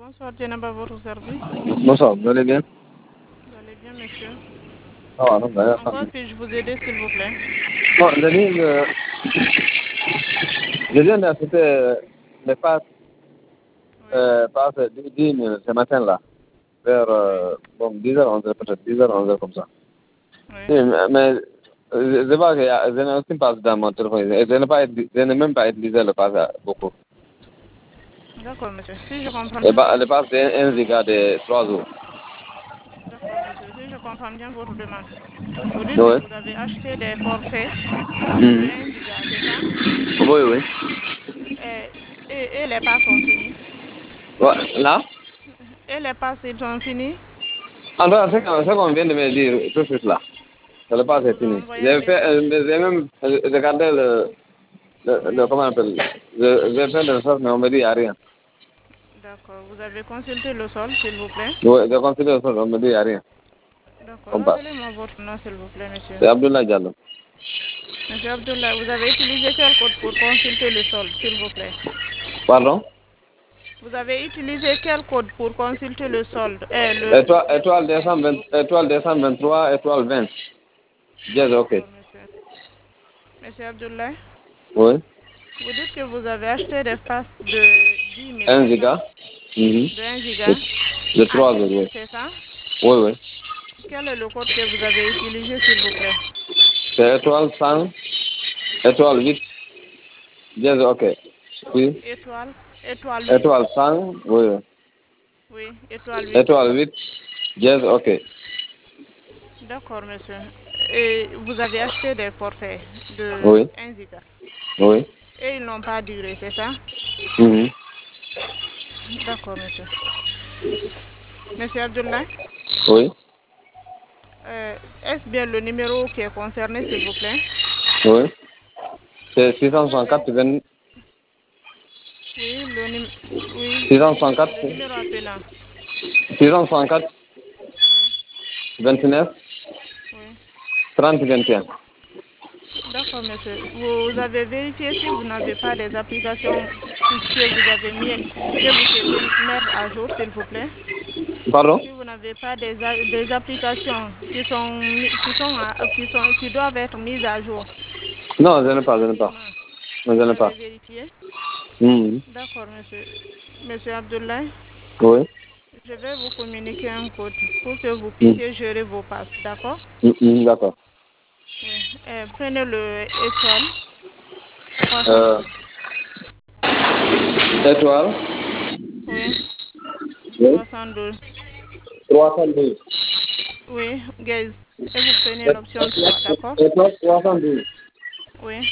Bonsoir, Djenaba, à votre service. Bonsoir, vous allez bien? Vous allez bien, monsieur? Ah, non, bah, En quoi puis-je vous aider, s'il vous plaît? bon, je viens d'acheter les pâtes, Oui, pâtes 10 000 ce matin-là, vers oui, bon, 10h, 11h, peut-être 10h, 11h comme ça. oui. Oui, mais je vois que je n'ai aucune passe dans mon téléphone. Et je n'ai même pas utilisé le passe beaucoup. D'accord, monsieur. Si je comprends Et bien bah, le votre... passe c'est un giga de 3 jours. D'accord, monsieur. Si je comprends bien votre demande. Vous dites que Oui. vous avez acheté des forfaits de Mhm. 1 giga, c'est ça? Oui, oui. Et, et les passes sont finis? Ouais, là? Et les passes, ils sont finis? En tout cas, ce qu'on vient de me dire tout de suite là. Le Ils passe est vous ont fini. envoyé un J'ai même regardé Oui, comment on appelle, j'ai fait de sorte, mais on me dit, il n'y a rien. d'accord. Vous avez consulté le sol, s'il vous plaît? Oui, j'ai consulté de sorte, on me dit, il n'y a rien. D'accord. On passe. Rappelez-moi votre nom, s'il vous plaît, monsieur. C'est Abdullah Diallo. Monsieur Abdullah, vous avez utilisé quel code pour consulter le solde, s'il vous plaît? Pardon? Vous avez utilisé quel code pour consulter le solde, le forfait, s'il vous plaît? Étoile 223, étoile 20. Yes, ok. D'accord, monsieur. Monsieur Abdullah, Oui. vous dites que vous avez acheté des passes de 10 000, 1 c'est ça? giga. Mhm. De 1 giga De à 3 10 jours, 000, oui. c'est ça? Oui, oui. Quel est le code que vous avez utilisé, s'il vous plaît? C'est étoile 100, étoile 8. Yes, ok. Oui. Étoile 8. Étoile 100, oui, oui. Oui, étoile 8. Étoile 8. Yes, ok. D'accord, monsieur. Et vous avez acheté des forfaits de Oui. 1 giga. Oui. Et ils n'ont pas duré, c'est ça? Mhm. D'accord, monsieur. Monsieur Abdullah, Oui. est-ce bien le numéro qui est concerné, s'il vous plaît? Oui. C'est Je vais 664, vérifier. Oui, oui, c'est 664, le numéro appelant. 664, Oui, 29, oui. 30, 21. D'accord, monsieur. Vous avez vérifié si vous n'avez pas des applications que vous avez que vous souhaitez mettre à jour, s'il vous plaît? Pardon? Si vous n'avez pas des applications qui doivent être mises à jour Non, je n'ai pas. périodiquement, Non, je vous n'ai avez pas. vérifié? Mhm. D'accord, monsieur. Monsieur Abdoulaye, Oui. je vais vous communiquer un code pour que vous Mhm. puissiez gérer vos passes, d'accord? Mhm, d'accord. Oui. Prenez le étoile Euh, 312. étoile. Oui, Oui. 312. 312. Oui, guys. Et vous prenez l'option 3, d'accord? Étoile 312. Oui.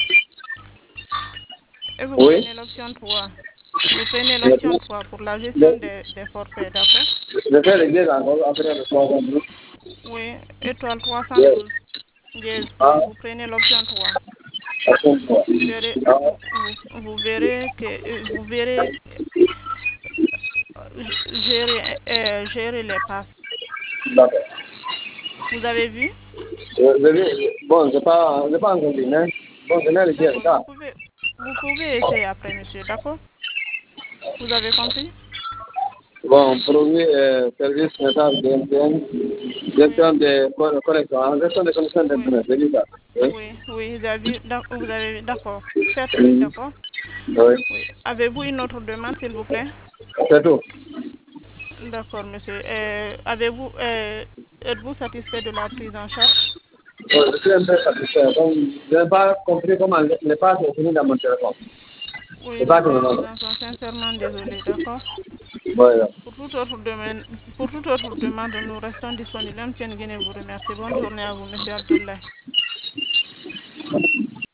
Et vous Oui. prenez l'option 3. Vous prenez l'option Étoile. 3 pour la gestion Le- des forfaits, d'accord? Je fais le dire encore après le 312. Oui, étoile Yes. 312. Yes, Ah, vous prenez l'option 3. attends-moi. Vous verrez, Ah, vous verrez gérer les passes. d'accord. Vous avez vu? Bon, j'ai pas entendu, mais bon, je vais le dire, D'accord, ça. vous pouvez essayer après, monsieur, d'accord? Vous avez compris? Bon, produit, service, message, DMTN, Oui, gestion de connexion, gestion de connexion oui, d'Internet, c'est dit ça. Oui. oui, vous avez vu, d'accord. Faites-le, Mhm. d'accord? Oui. Oui. Avez-vous une autre demande, s'il vous plaît? C'est tout. D'accord, monsieur. Êtes-vous satisfait de la prise en charge? Je suis un peu satisfait. Donc, je n'ai pas compris comment les pages sont finies dans mon téléphone. Oui, C'est ça que je monsieur, nous demande. en sommes sincèrement désolés, d'accord? Voilà. Pour toute autre demande, nous restons disponibles. Même Guinée vous remercie. Bonne journée à vous, monsieur Abdoulaye.